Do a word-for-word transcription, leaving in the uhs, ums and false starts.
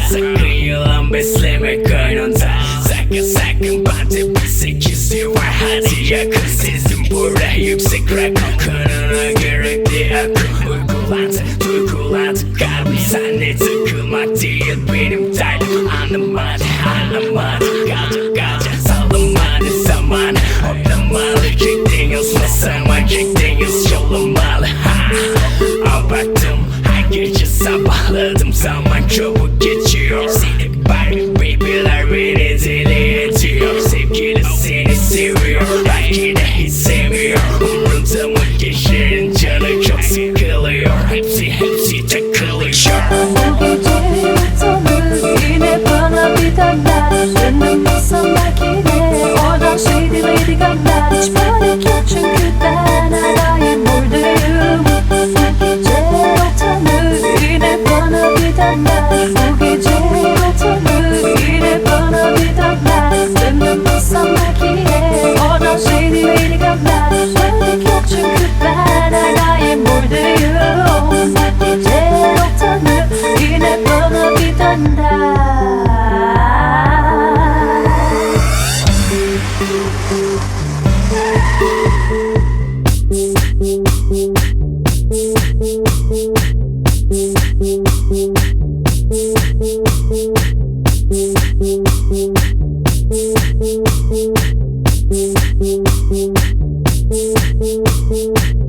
Sakın yılan besleme karnında. Sakın sakın bende bir sekizli var. Hadi yakın sezim burada yüksek rakam. Kanına gerekli akıl uygulandı, duygulandı kalbi. Senle tıkılmak değil benim derdim. Anlamadı anlamadı kaldı kaldı. Sallamadı zaman otlamalı. Gittiniz ne zaman gittiniz yolamalı. Abarttım her gece sabahladım. Zaman çabuk geçiyor. Seni Barbie baby'ler beni deli ediyor. Sevgili seni seviyor, belki de hiç sevmiyor. Umrunda mı gençlerin canı çok sıkılıyor. Hepsi hepsi takılıyor. Bu gece yurttanır yine bana bir derler. Dönmem olsam belki de oradan şeydi Lady Gaga. Hiç panik yok çünkü ben her daim buradayım. Bu gece yurttanır yine bana bir derler. Bu gece yurttanır yine bana bir derler. Dönmem olsam belki de oradan şeydi Lady Gaga. Hiç panik yok çünkü ben her daim buradayım. Bu gece yurttanır yine bana bir derler. Thank you.